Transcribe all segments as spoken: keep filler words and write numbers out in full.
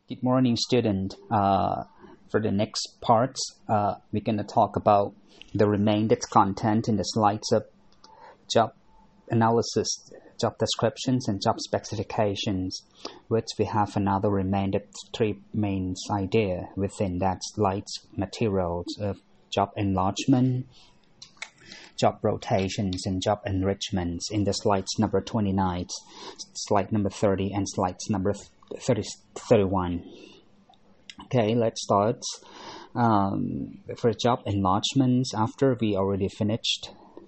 Good morning, student. Uh, for the next parts, uh, we're going to talk about the remainder content in the slides of job analysis, job descriptions, and job specifications, which we have another remainder three main idea within that slides materials of job enlargement, job rotations, and job enrichments in the slides number twenty-nine, slide number thirty, and slides number thirty, thirty-one. Okay, let's start. Um, for job enlargements, after we already finished,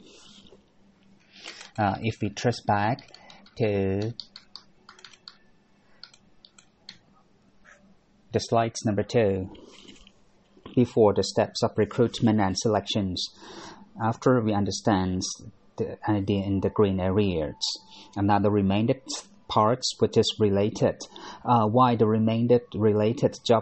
uh, if we trace back to the slides number two, before the steps of recruitment and selections, after we understand the idea in the green areas, another remainder parts which is related, uh, why the remainder related job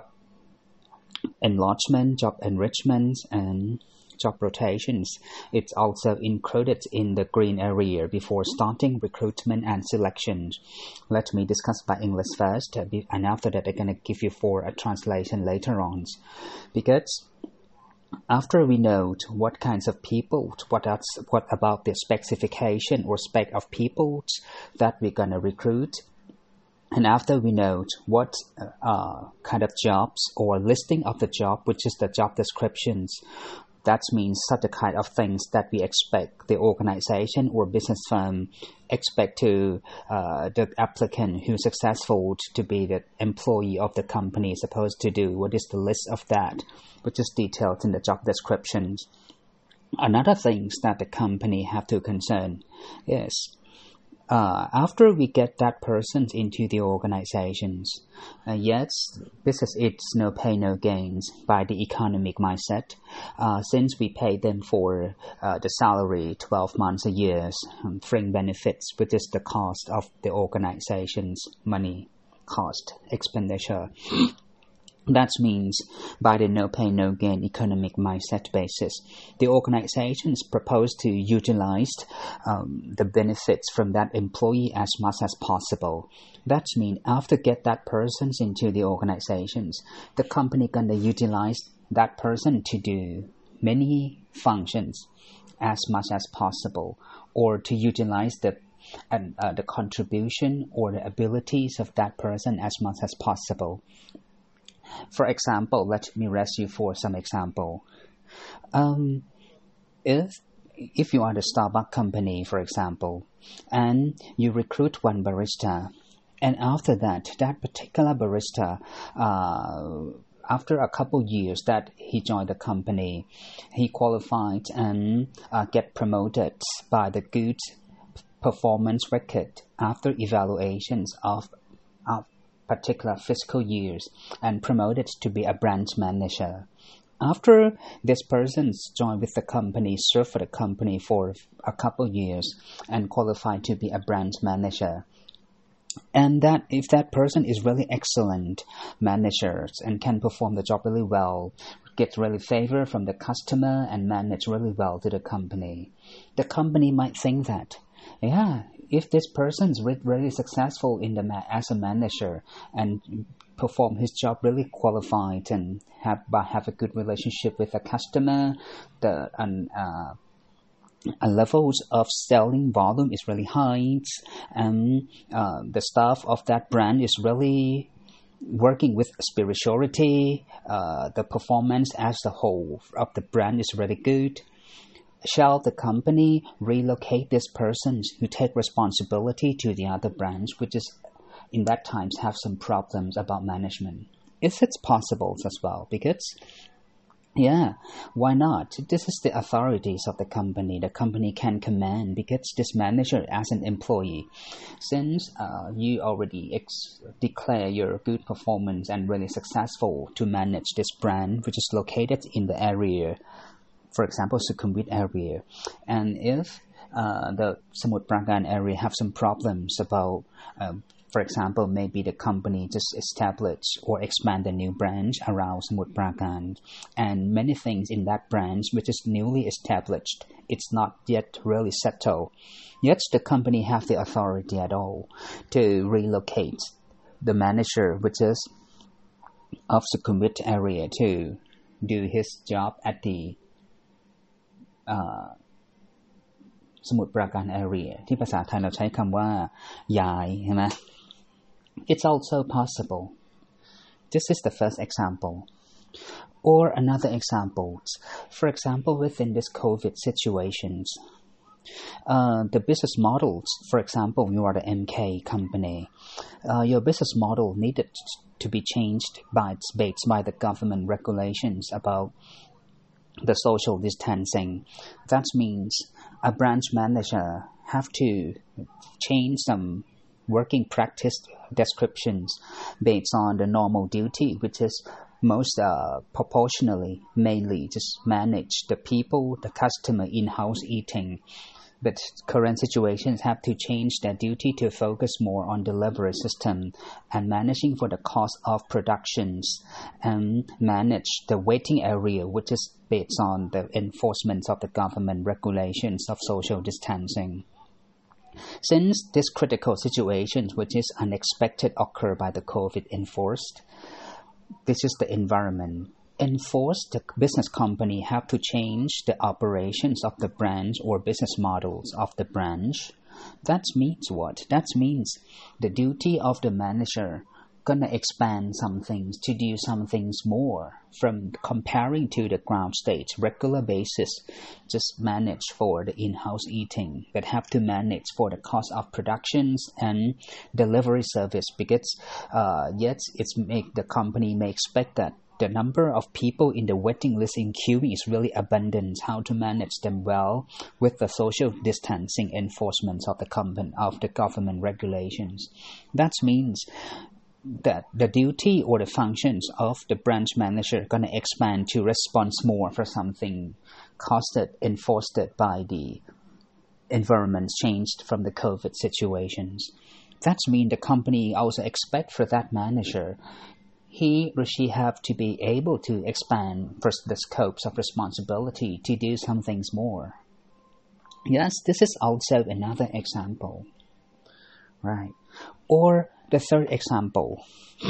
enlargement, job enrichment, and job rotations, it's also included in the green area before starting recruitment and selection. Let me discuss by English first, and after that I'm going to give you for a translation later on. Because after we note what kinds of people, what, else, what about the specification or spec of people that we're going to recruit, and after we note what uh, kind of jobs or listing of the job, which is the job descriptions, that means such a kind of things that we expect the organization or business firm expect to uh, the applicant who's successful to be the employee of the company supposed to do. What is the list of that, which is detailed in the job descriptions. Another things that the company have to concern is Uh, after we get that person into the organizations, uh, yes, business it's no pay, no gains by the economic mindset, uh, since we pay them for uh, the salary twelve months a year, um, fringe benefits, which is the cost of the organization's money, cost, expenditure. That means by the no pay, no gain economic mindset basis, the organizations propose to utilize um, the benefits from that employee as much as possible. That means after get that person into the organizations, the company gonna utilize that person to do many functions as much as possible, or to utilize the and uh, the contribution or the abilities of that person as much as possible. For example, let me rest you for some example. Um, if if you are the Starbucks company, for example, and you recruit one barista, and after that, that particular barista, uh, after a couple years that he joined the company, he qualified and uh, get promoted by the good performance record after evaluations of of particular fiscal years and promoted to be a branch manager. After this person joined with the company, served for the company for a couple years and qualified to be a branch manager. And that if that person is really excellent manager and can perform the job really well, get really favor from the customer and manage really well to the company, the company might think that, yeah, if this person is really successful in the ma- as a manager and perform his job really qualified and have have a good relationship with the customer, the and uh, uh, levels of selling volume is really high, and uh, the staff of that brand is really working with spirituality, uh, the performance as a whole of the brand is really good. Shall the company relocate this person who take responsibility to the other branch, which is in that times have some problems about management? If it's possible as well, because yeah, why not? This is the authorities of the company. The company can command because this manager as an employee, since uh, you already ex- declare your good performance and really successful to manage this brand, which is located in the area, for example, Sukhumvit area, and if uh, the Samut Prakan area have some problems about, um, for example, maybe the company just establish or expand a new branch around Samut Prakan, and many things in that branch which is newly established, it's not yet really settled. Yet the company have the authority at all to relocate the manager, which is of Sukhumvit area to do his job at the uh, สมุทรปราการ area ที่ภาษาไทยเราใช้คำว่าย้ายใช่ไหม It's also possible. This is the first example. Or another example. For example, within this COVID situations, uh, the business models, for example, you are the M K company. Uh, your business model needed to be changed by based by the government regulations about the social distancing. That means a branch manager have to change some working practice descriptions based on the normal duty, which is most uh, proportionally mainly just manage the people, the customer in-house eating. But current situations have to change their duty to focus more on delivery system and managing for the cost of productions and manage the waiting area, which is based on the enforcement of the government regulations of social distancing. Since this critical situation, which is unexpected, occur by the COVID enforced, this is the environment. Enforced, the business company have to change the operations of the branch or business models of the branch. That means what? That means the duty of the manager gonna expand some things to do some things more from comparing to the ground stage regular basis, just manage for the in-house eating, but have to manage for the cost of productions and delivery service because uh, yes, it's make the company may expect that the number of people in the waiting list in queuing is really abundant. How to manage them well with the social distancing enforcement of the company of the government regulations. That means that the duty or the functions of the branch manager are going to expand to respond more for something costed, enforced by the environment changed from the COVID situations. That means the company also expect for that manager, he or she have to be able to expand for the scopes of responsibility to do some things more. Yes, this is also another example. Right. Or the third example,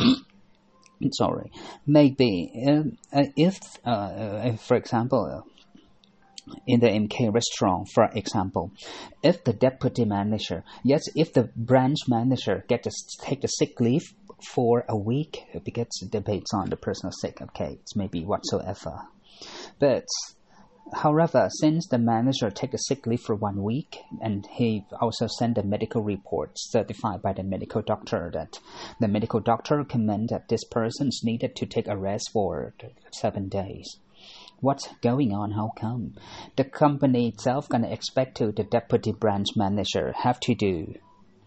sorry, maybe uh, if, uh, if, for example, in the M K restaurant, for example, if the deputy manager, yes, if the branch manager get to take the sick leave for a week, because it depends on the personal sick, okay, it's maybe whatsoever. But however, since the manager take a sick leave for one week, and he also sent a medical report certified by the medical doctor that the medical doctor recommend that this person needed to take a rest for seven days. What's going on? How come? The company itself gonna expect to the deputy branch manager have to do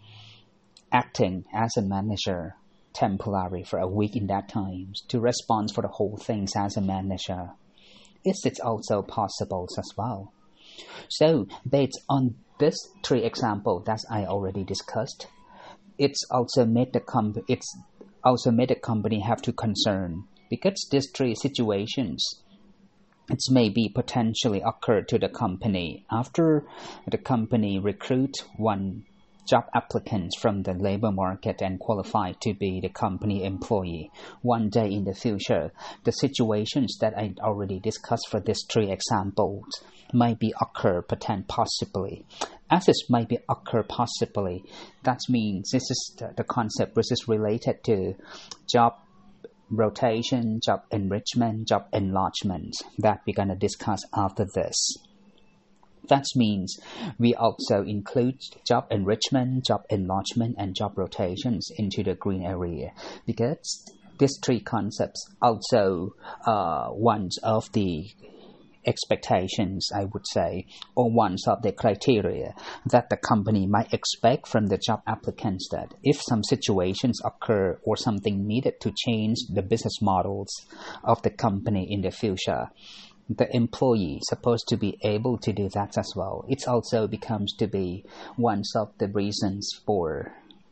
acting as a manager temporarily for a week in that time to respond for the whole things as a manager. Is it also possible as well? So based on this three examples that I already discussed, it's also made the com- it's also made the company have to concern because these three situations it may be potentially occur to the company after the company recruit one job applicants from the labor market and qualified to be the company employee. One day in the future, the situations that I already discussed for these three examples might be occur potent possibly. As it might be occur possibly, that means this is the, the concept which is related to job rotation, job enrichment, job enlargement that we're going to discuss after this. That means we also include job enrichment, job enlargement, and job rotations into the green area because these three concepts also uh, one of the expectations, I would say, or one of the criteria that the company might expect from the job applicants that if some situations occur or something needed to change the business models of the company in the future, the employee is supposed to be able to do that as well. It also becomes to be one of the reasons for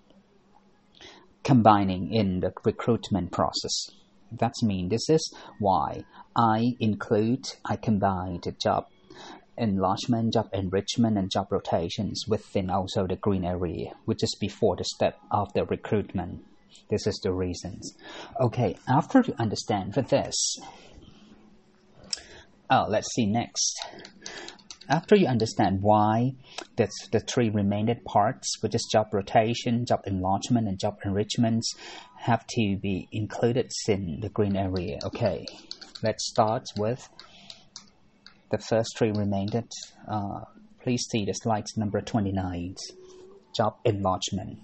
combining in the recruitment process. That means this is why I include, I combine the job enlargement, job enrichment, and job rotations within also the green area, which is before the step of the recruitment. This is the reasons. Okay, after you understand for this, oh, let's see next. After you understand why that's the three remaining parts, which is job rotation, job enlargement, and job enrichments, have to be included in the green area. Okay, let's start with the first three remaining. Uh, please see the slide number twenty-nine. Job enlargement.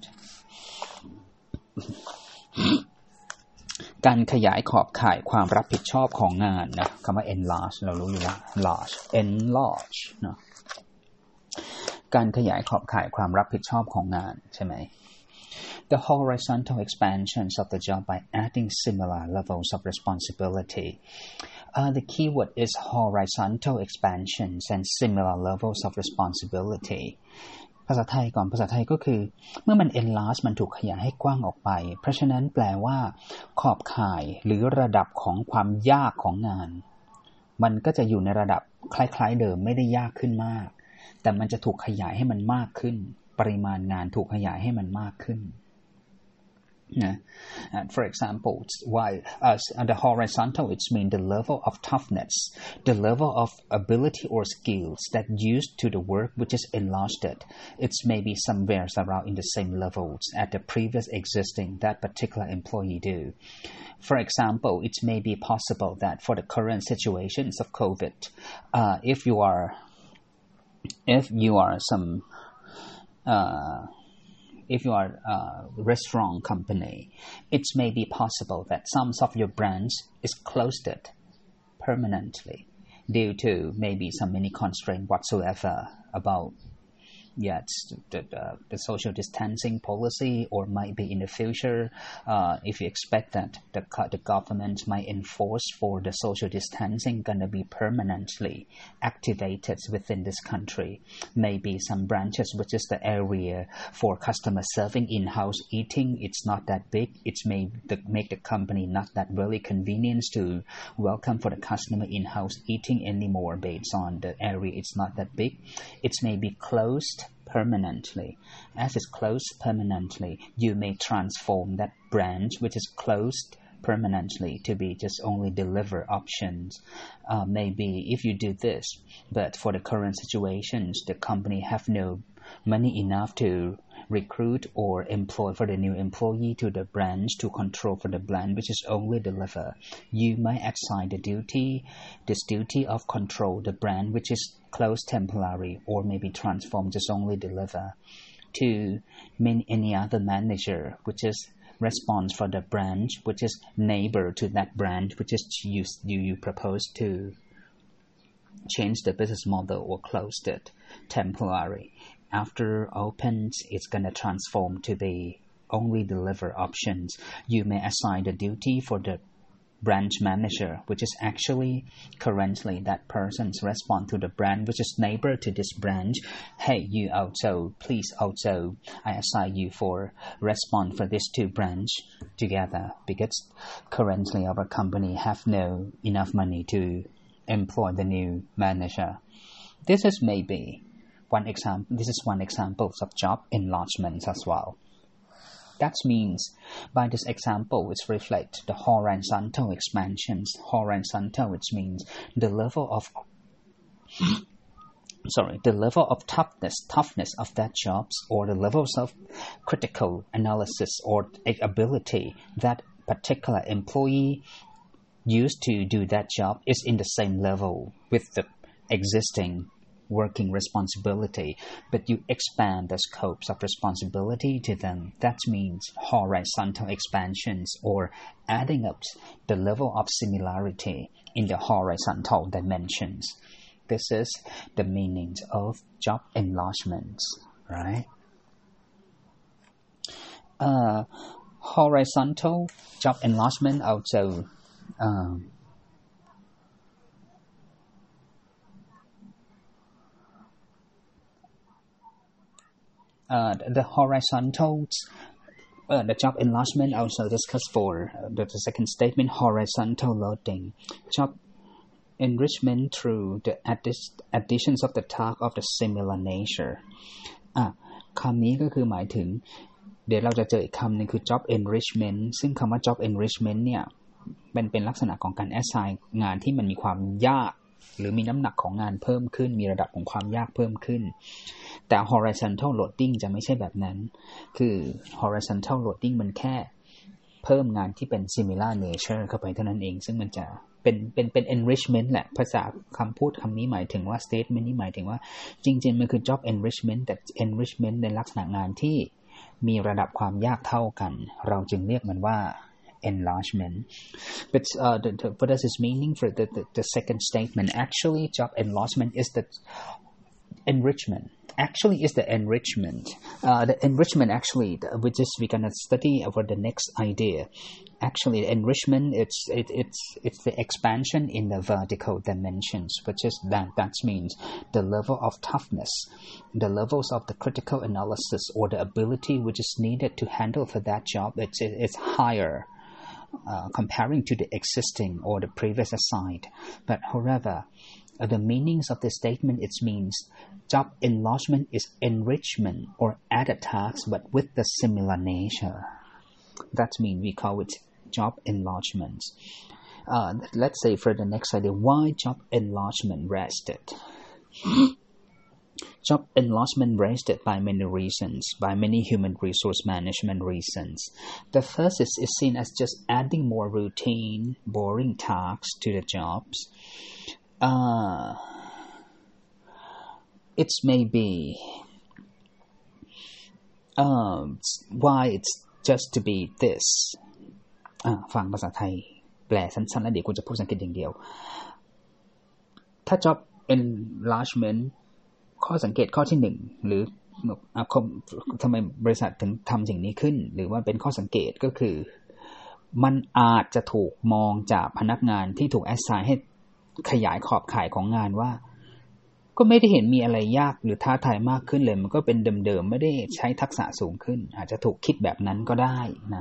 การขยายขอบข่ายความรับผิดชอบของงานนะคำว่า enlarge เรารู้อยู่แล้ว enlarge enlarge เนาะการขยายขอบข่ายความรับผิดชอบของงานใช่ไหม The horizontal expansions of the job by adding similar levels of responsibility. Uh, the keyword is horizontal expansions and similar levels of responsibility. ภาษาไทยก่อนภาษาไทยก็คือเมื่อมัน enlarge มันถูกขยายให้กว้างออกไปเพราะฉะนั้นแปลว่าขอบข่ายหรือระดับของความยากของงานมันก็จะอยู่ในระดับคล้ายๆเดิมไม่ได้ยากขึ้นมากแต่มันจะถูกขยายให้มันมากขึ้นปริมาณงานถูกขยายให้มันมากขึ้นYeah. And for example, why as uh, the horizontal, it means the level of toughness, the level of ability or skills that used to the work which is enlarged. It's maybe somewhere around in the same levels at the previous existing that particular employee do. For example, it may be possible that for the current situations of COVID, uh, if you are, if you are some. Uh, If you are a restaurant company, it may be possible that some of your branch is closed permanently due to maybe some many constraint whatsoever about yes the, the, the social distancing policy, or might be in the future uh, if you expect that the, the government might enforce for the social distancing gonna be permanently activated within this country. Maybe some branches which is the area for customer serving in-house eating, it's not that big. It's may the, make the company not that really convenient to welcome for the customer in-house eating anymore based on the area it's not that big. It's maybe closed permanently. As it's closed permanently, you may transform that branch which is closed permanently to be just only deliver options. Uh, maybe if you do this, but for the current situations, the company have no money enough to recruit or employ for the new employee to the branch to control for the branch which is only deliver. You might assign the duty, this duty of control the branch which is closed temporary, or maybe transform just only deliver to any other manager which is response for the branch which is neighbor to that branch which is you you, you propose to change the business model or close it temporary. After opens, it's going to transform to be only deliver options. You may assign the duty for the branch manager, which is actually currently that person's response to the branch, which is neighbor to this branch. Hey, you also, please also, I assign you for response for these two branch together, because currently our company have no enough money to employ the new manager. This is maybe one example. This is one example of job enlargements as well. That means by this example, it reflects the horizontal expansions. Horizontal, which means the level of sorry, the level of toughness, toughness of that jobs, or the levels of critical analysis or ability that particular employee used to do that job is in the same level with the existing working responsibility, but you expand the scopes of responsibility to them. That means horizontal expansions, or adding up the level of similarity in the horizontal dimensions. This is the meaning of job enlargements, right? Uh, horizontal job enlargement also um, Uh, the horizontal, uh, the job enlargement also discussed for uh, the, the second statement, horizontal loading. Job enrichment through the addi- additions of the task of the similar nature. อ่ะคำนี้ก็คือหมายถึงเดี๋ยวเราจะเจออีกคำหนึ่งคือ job enrichment ซึ่งคำว่า job enrichment เนี่ยเป็นเป็นลักษณะของการ assign งานที่มันมีความยากหรือมีน้ำหนักของงานเพิ่มขึ้นมีระดับของความยากเพิ่มขึ้นแต่ horizontal loading จะไม่ใช่แบบนั้นคือ horizontal loading มันแค่เพิ่มงานที่เป็น similar nature เข้าไปเท่านั้นเองซึ่งมันจะเป็นเป็นเป็น enrichment แหละภาษาคำพูดคำนี้หมายถึงว่า statement นี้หมายถึงว่าจริงๆมันคือ job enrichment แต่ enrichment ในลักษณะงานที่มีระดับความยากเท่ากันเราจึงเรียกมันว่า enlargement but uh, the, the, what does this meaning for the, the, the second statement actually job enlargement is the enrichment actually is the enrichment uh, the enrichment actually which is we're gonna study over the next idea actually enrichment it's it, it's it's the expansion in the vertical dimensions which is that that means the level of toughness the levels of the critical analysis or the ability which is needed to handle for that job it's it's higher uh, comparing to the existing or the previous assigned but however uh, the meanings of the statement it means job enlargement is enrichment or added tasks but with the similar nature that means we call it job enlargement uh, let's say for the next idea why job enlargement rested job enlargement rested by many reasons by many human resource management reasons the first is, is seen as just adding more routine boring tasks to the jobs uh, it may be um, why it's just to be this ฟังภาษาไทยแปลสั้นๆแล้วเดี๋ยวคุณจะพูดภาษาอังกฤษอย่างเดียวถ้า job enlargement ข้อสังเกตข้อที่หนึ่งหรือทำไมบริษัทถึงทำสิ่งนี้ขึ้นหรือว่าเป็นข้อสังเกตก็คือมันอาจจะถูกมองจากพนักงานที่ถูก assign ให้ขยายขอบข่ายของงานว่าก็ไม่ได้เห็นมีอะไรยากหรือท้าทายมากขึ้นเลยมันก็เป็นเดิมๆไม่ได้ใช้ทักษะสูงขึ้นอาจจะถูกคิดแบบนั้นก็ได้นะ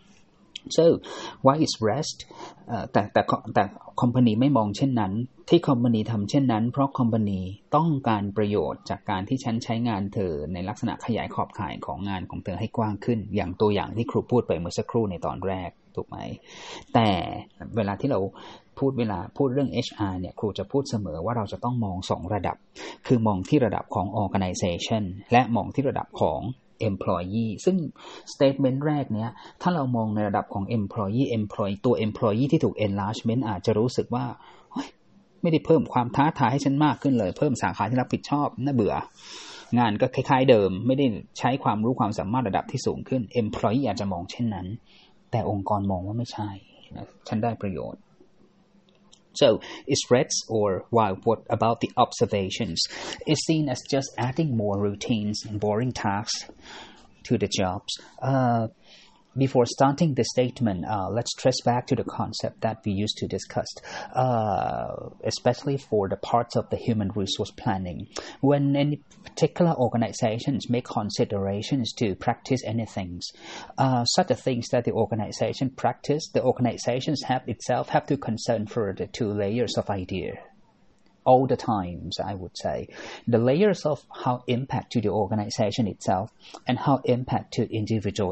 so why is rest แต่แต่แต่คอมพานีไม่มองเช่นนั้นที่คอมพานีทำเช่นนั้นเพราะคอมพานีต้องการประโยชน์จากการที่ฉันใช้งานเธอในลักษณะขยายขอบข่ายของงานของเธอให้กว้างขึ้นอย่างตัวอย่างที่ครูพูดไปเมื่อสักครู่ในตอนแรกถูกไหมแต่เวลาที่เราพูดเวลาพูดเรื่อง เอช อาร์ เนี่ยครูจะพูดเสมอว่าเราจะต้องมองสองระดับคือมองที่ระดับของ organization และมองที่ระดับของ employee ซึ่ง statement แรกเนี้ยถ้าเรามองในระดับของ employee employee ตัว employee ที่ถูก enlargement อาจจะรู้สึกว่าไม่ได้เพิ่มความท้าทายให้ฉันมากขึ้นเลยเพิ่มสาขาที่รับผิดชอบน่าเบื่องานก็คล้ายๆเดิมไม่ได้ใช้ความรู้ความสามารถระดับที่สูงขึ้น employee อาจจะมองเช่นนั้นแต่องค์กรมองว่าไม่ใช่ฉันได้ประโยชน์So, is threats or why? What about the observations? Is seen as just adding more routines and boring tasks to the jobs. Uh, before starting the statement, uh, let's trace back to the concept that we used to discuss, uh, especially for the parts of the human resource planning. When any particular organizations make considerations to practice anything, uh, such a things that the organization practice, the organizations have itself have to concern for the two layers of idea. All the times, I would say, the layers of how impact to the organization itself and how impact to individual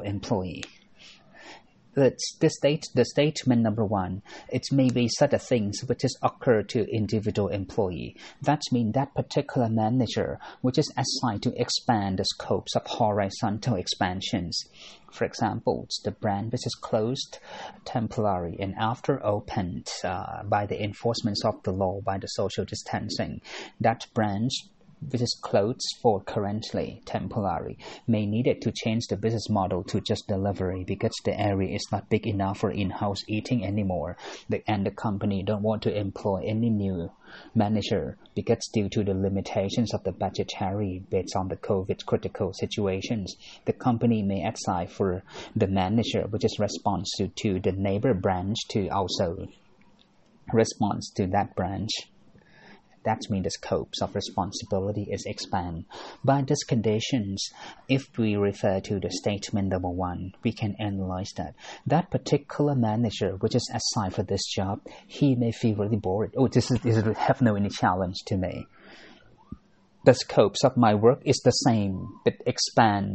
employee.The, the, state, the statement number one, it may be such a things which is occur to individual employee. That means that particular manager which is assigned to expand the scopes of horizontal expansions. For example, the branch which is closed temporarily and after opened uh, by the enforcement of the law by the social distancing, that branch which is closed for currently temporary may needed to change the business model to just delivery because the area is not big enough for in-house eating anymore the, and the company don't want to employ any new manager because due to the limitations of the budgetary based on the COVID critical situations the company may assign for the manager which is responsive to the neighbor branch to also respond to that branch.That means the scopes of responsibility is expand. By these conditions, if we refer to the statement number one, we can analyze that. That particular manager which is assigned for this job, he may feel really bored. Oh, this is, this is have no any challenge to me. The scopes of my work is the same, but expand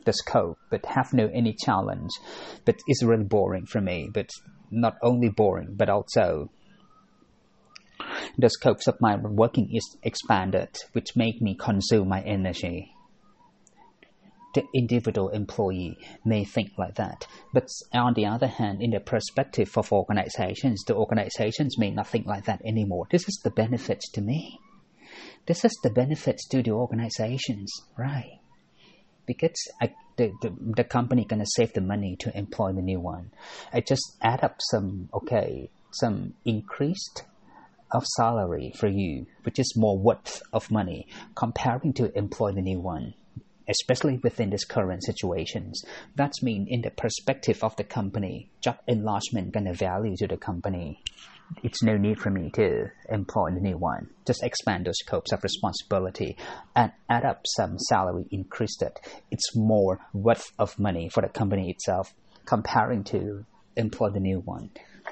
the scope, but have no any challenge. But it's really boring for me. But not only boring, but also the scopes of my working is expanded, which make me consume my energy. The individual employee may think like that, but on the other hand, in the perspective of organizations, the organizations may not think like that anymore. This is the benefit to me. This is the benefit to the organizations, right? Because I, the, the the company gonna save the money to employ the new one. I just add up some okay, some increased of salary for you, which is more worth of money comparing to employ the new one. Especially within this current situations. That means in the perspective of the company, job enlargement gonna value to the company. It's no need for me to employ the new one. Just expand those scopes of responsibility and add up some salary increase it. It's more worth of money for the company itself comparing to employ the new one.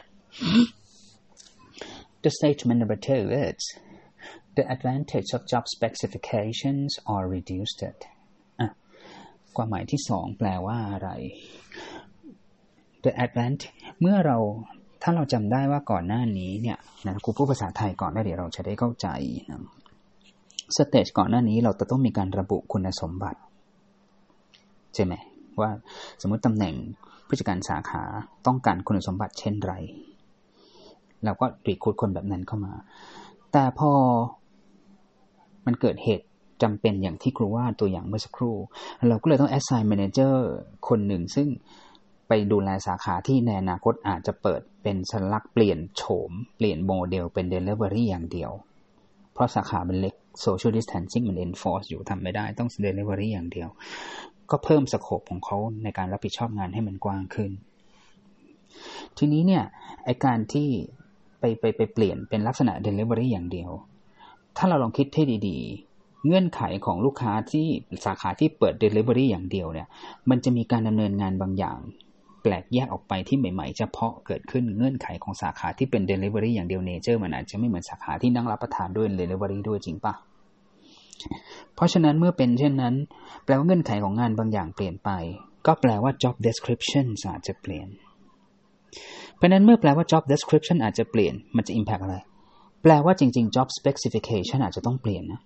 The statement number two is the advantage of job specifications are reduced. ความหมายที่สองแปลว่าอะไร The advantage เมื่อเราถ้าเราจำได้ว่าก่อนหน้านี้เนี่ยนะครูพูดภาษาไทยก่อนได้เดี๋ยวเราจะได้เข้าใจนะสเตจก่อนหน้านี้เราจะต้องมีการระบุคุณสมบัติใช่ไหมว่าสมมติตำแหน่งผู้จัดการสาขาต้องการคุณสมบัติเช่นไรเราก็รีคูดคนแบบนั้นเข้ามาแต่พอมันเกิดเหตุจำเป็นอย่างที่ครูว่าตัวอย่างเมื่อสักครู่เราก็เลยต้อง assign manager คนหนึ่งซึ่งไปดูแลสาขาที่ในอนาคตอาจจะเปิดเป็นสัญลักษณ์เปลี่ยนโฉมเปลี่ยนโมเดลเป็น delivery อย่างเดียวเพราะสาขามันเล็ก social distancing มัน enforce อยู่ทำไม่ได้ต้อง delivery อย่างเดียวก็เพิ่มสโคปของเขาในการรับผิดชอบงานให้มันกว้างขึ้นทีนี้เนี่ยไอ้การที่ไปไปไปเปลี่ยนเป็นลักษณะ delivery อย่างเดียวถ้าเราลองคิดให้ดีๆเงื่อนไขของลูกค้าที่สาขาที่เปิด delivery อย่างเดียวเนี่ยมันจะมีการดำเนินงานบางอย่างแปลกแยกออกไปที่ใหม่ๆเฉพาะเกิดขึ้นเงื่อนไขของสาขาที่เป็น delivery อย่างเดียว nature มันอาจจะไม่เหมือนสาขาที่นั่งรับประทานด้วย delivery ด้วยจริงปะเพราะฉะนั้นเมื่อเป็นเช่นนั้นแปลว่าเงื่อนไขของงานบางอย่างเปลี่ยนไปก็แปลว่า job description อาจจะเปลี่ยนเพราะนั้นเมื่อแปลว่า job description อาจจะเปลี่ยนมันจะ impact อะไรแปลว่าจริงๆ job specification อาจจะต้องเปลี่ยนนะ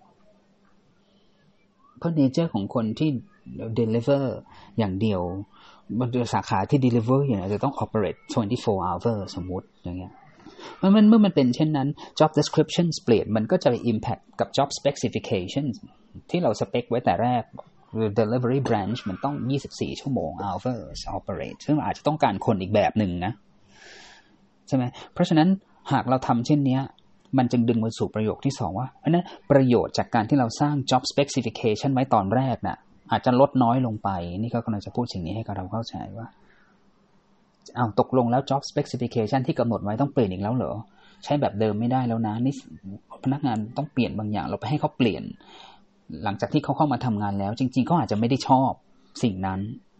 เพราะ nature ของคนที่ deliver อย่างเดียวบางสาขาที่ deliver อย่างจะต้อง operate twenty-four hours สมมุติอย่างเงี้ยมันเมื่อมันเป็นเช่นนั้น job description เปลี่ยนมันก็จะไป impact กับ job specification ที่เรา spec ไว้แต่แรก delivery branch มันต้องยี่สิบสี่ชั่วโมง hours operate ซึ่งอาจจะต้องการคนอีกแบบหนึ่งนะใช่ไหมเพราะฉะนั้นหากเราทำเช่นนี้มันจึงดึงมาสู่ประโยคที่สองว่าอันนั้นประโยชน์จากการที่เราสร้าง job specification ไว้ตอนแรกน่ะอาจจะลดน้อยลงไปนี่ก็กำลังจะพูดสิ่งนี้ให้กับเราเข้าใจว่าเอาตกลงแล้ว job specification ที่กำหนดไว้ต้องเปลี่ยนอีกแล้วเหรอใช้แบบเดิมไม่ได้แล้วนะนี่พนักงานต้องเปลี่ยนบางอย่างเราไปให้เขาเปลี่ยนหลังจากที่เขาเข้ามาทำงานแล้วจริงๆเขาอาจจะไม่ได้ชอบสิ่งนั้น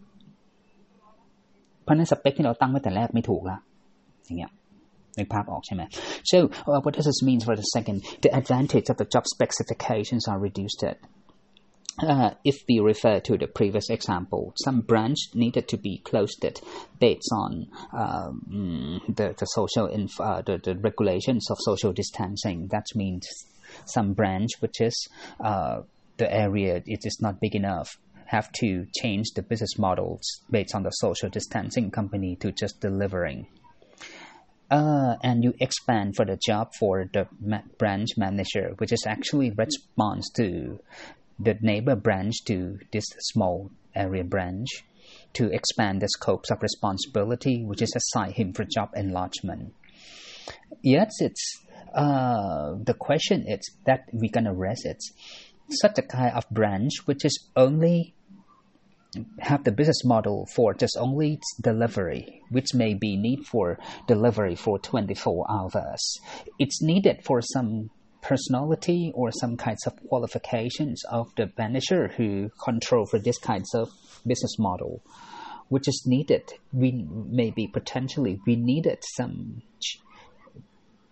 เพราะนั้นสเปคที่เราตั้งไว้แต่แรกไม่ถูกละอย่างเงี้ยนึกภาพออกใช่ไหม so uh, what does this mean for the second the advantage of the job specifications are reduced uh, if we refer to the previous example some branch needed to be closed based on um, the, the social inf- uh, the, the regulations of social distancing that means some branch which is uh, the area it is not big enough have to change the business models based on the social distancing company to just delivering Uh, and you expand for the job for the ma- branch manager, which is actually response to the neighbor branch to this small area branch to expand the scopes of responsibility, which is assigned him for job enlargement. Yes, it's uh, the question is that we're gonna raise it. Such a kind of branch which is only have the business model for just only delivery, which may be need for delivery for twenty-four hours. It's needed for some personality or some kinds of qualifications of the manager who control for this kinds of business model, which is needed. We maybe potentially we needed some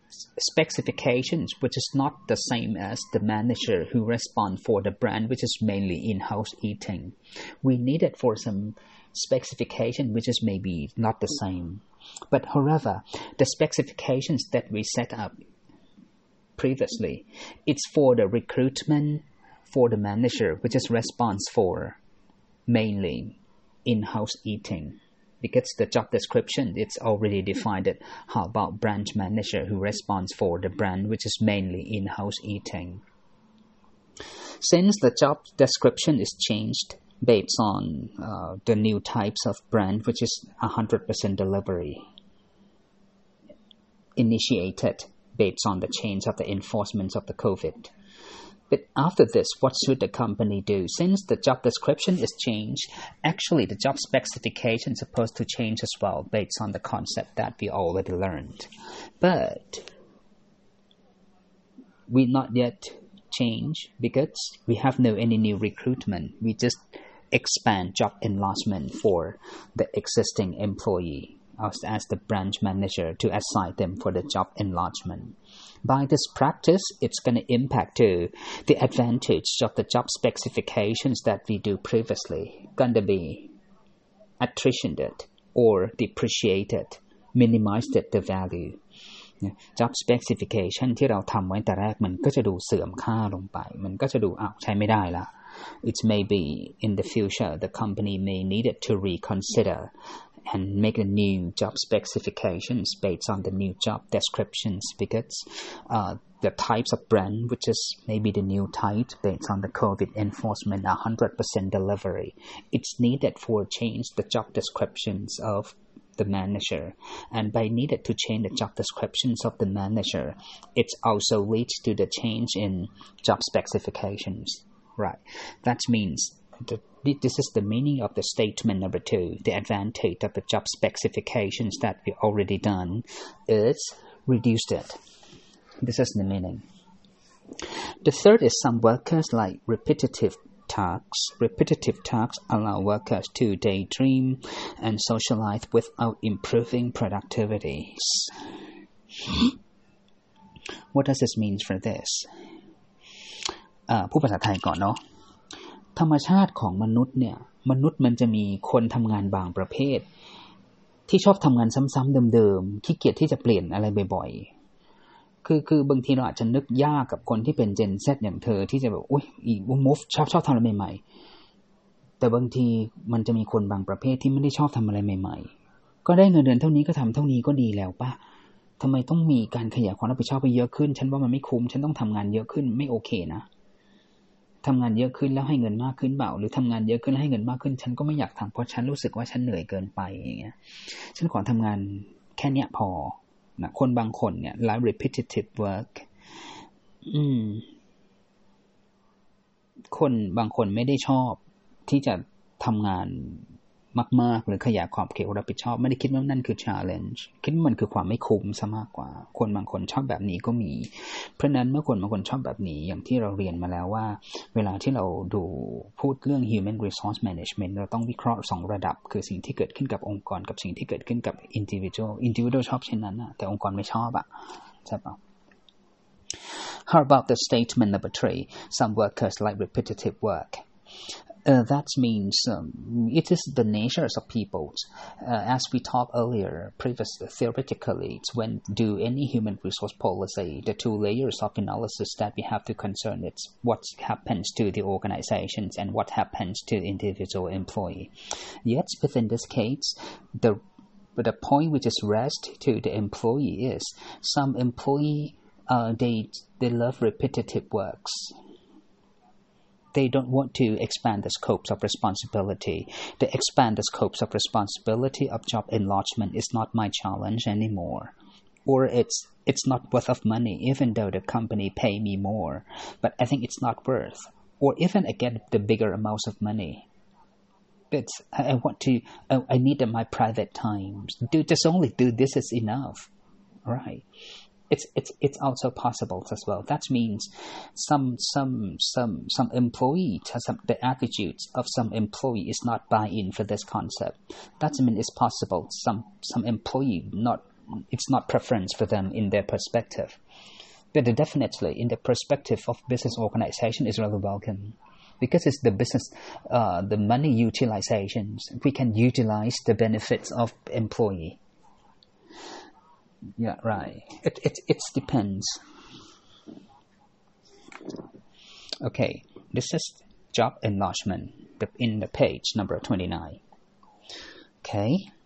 specifications, which is not the same as the manager who responds for the brand, which is mainly in-house eating. We needed for some specification, which is maybe not the same. But however, the specifications that we set up previously, it's for the recruitment for the manager, which is response for mainly in-house eating. Because the job description, it's already defined it. How about branch manager who responds for the brand, which is mainly in-house eating? Since the job description is changed based on uh, the new types of brand, which is one hundred percent delivery, initiated based on the change of the enforcement of the COVID. But after this, what should the company do? Since the job description is changed, actually the job specification is supposed to change as well based on the concept that we already learned. But we not yet change because we have no any new recruitment. We just expand job enlargement for the existing employee as, as the branch manager to assign them for the job enlargement. By this practice, it's going to impact to the advantage of the job specifications that we do previously, going to be attritioned or depreciated, minimized the value. Job specification ที่เราทำไว้แต่แรกมันก็จะดูเสื่อมค่าลงไปมันก็จะดูอ้าวใช้ไม่ได้ละ It's maybe in the future the company may need it to reconsider and make a new job specifications based on the new job descriptions because uh, the types of brand, which is maybe the new type based on the COVID enforcement, one hundred percent delivery, it's needed for change the job descriptions of the manager. And by needed to change the job descriptions of the manager, it also leads to the change in job specifications. Right. That means the This is the meaning of the statement number two. The advantage of the job specifications that we already done is reduced it. This is the meaning. The third is some workers like repetitive tasks. Repetitive tasks allow workers to daydream and socialize without improving productivity. What does this mean for this? ผู้ภาษาไทยก่อนเนาะธรรมชาติของมนุษย์เนี่ยมนุษย์มันจะมีคนทำงานบางประเภทที่ชอบทำงานซ้ำๆเดิมๆขี้เกียจที่จะเปลี่ยนอะไรบ่อยๆคือคือบางทีเราอาจจะนึกยากกับคนที่เป็น Gen Z อย่างเธอที่จะแบบอุ๊ยอีก move ชอบชอบทำอะไรใหม่ๆแต่บางทีมันจะมีคนบางประเภทที่ไม่ได้ชอบทำอะไรใหม่ๆก็ได้เงินเดือนเท่านี้ก็ทำเท่านี้ก็ดีแล้วป่ะทำไมต้องมีการขยายความรับผิดชอบไปเยอะขึ้นฉันว่ามันไม่คุ้มฉันต้องทำงานเยอะขึ้นไม่โอเคนะทำงานเยอะขึ้นแล้วให้เงินมากขึ้นเปล่าหรือทำงานเยอะขึ้นแล้วให้เงินมากขึ้นฉันก็ไม่อยากทำเพราะฉันรู้สึกว่าฉันเหนื่อยเกินไปอย่างเงี้ยฉันขอทำงานแค่เนี้ยพอนะคนบางคนเนี่ย like repetitive work อืมคนบางคนไม่ได้ชอบที่จะทำงานมากๆหรือขยายขอบเขตรับผิดชอบไม่ได้คิดว่านั่นคือ challenge คิดว่ามันคือความไม่คุ้มซะมากกว่าคนบางคนชอบแบบนี้ก็มีเพราะนั้นเมื่อคนบางคนชอบแบบนี้อย่างที่เราเรียนมาแล้วว่าเวลาที่เราดูพูดเรื่อง human resource management เราต้องวิเคราะห์สองระดับคือสิ่งที่เกิดขึ้นกับองค์กรกับสิ่งที่เกิดขึ้นกับ individual individual ชอบเช่นนั้นนะแต่องค์กรไม่ชอบอ่ะใช่ป่ะ How about the statement number three? Some workers like repetitive work. Uh, that means um, it is the nature of people. Uh, as we talked earlier, previously, theoretically, it's when do any human resource policy, the two layers of analysis that we have to concern, it's what happens to the organizations and what happens to the individual employee. Yet, within this case, the but the point which is raised to the employee is some employee, uh, they they love repetitive works. They don't want to expand the scopes of responsibility. To expand the scopes of responsibility of job enlargement is not my challenge anymore. Or it's it's not worth of money, even though the company pay me more. But I think it's not worth. Or even again, the bigger amounts of money. But I, I want to, I, I need my private time. Do just only do this is enough. Right. It's it's it's also possible as well. That means some some some some employee some the attitudes of some employee is not buy in for this concept. That means it's possible some some employee not it's not preference for them in their perspective. But definitely, in the perspective of business organization, is really welcome, because it's the business, uh, the money utilizations. We can utilize the benefits of employee. Yeah, right. It it it depends. Okay, this is job enlargement in the page number twenty-nine. Okay.